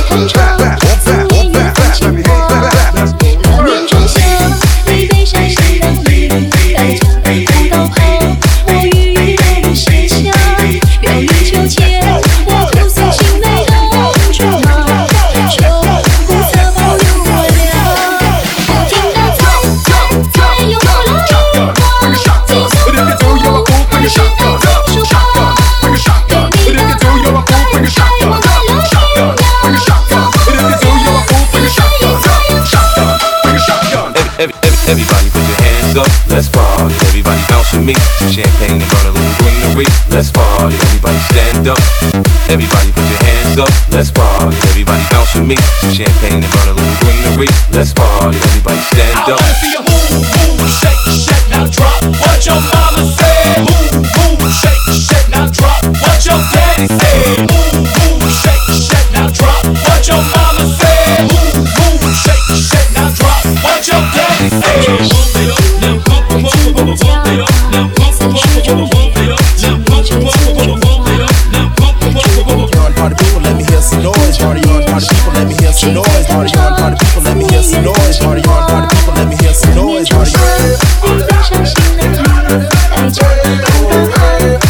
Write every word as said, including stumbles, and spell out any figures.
弹唱，思念也很轻薄。冷面春夏，你背上行囊里，大家红到后，我郁郁都不写下。表里求切，我吐诉心内的灼麻，说不择保留我俩。不停地猜猜猜，又过了一个，急速的脚步，还是爱在说话。给你的爱，爱在我带了一秒。 Everybody put your hands up, let's party. Everybody bounce with me. Some champagne and burn a little greenery. Let's party. Everybody stand up. Everybody put your hands up, let's party. Everybody bounce with me. Some champagne and burn a little greenery. Let's party. Everybody stand up. I wanna see you move, move, shake, shake, now drop what your mama said. Move, move, shake, shake, now drop what your daddy said. Move, move, shake, shake, now drop what your mama said. Move, move, shake, shake, now drop what your daddy said. Party people, let me hear some noise. Party on, party people, let me hear some noise. Party on, party people, let me hear some noise. Party on, party people, let me hear some noise. Party on.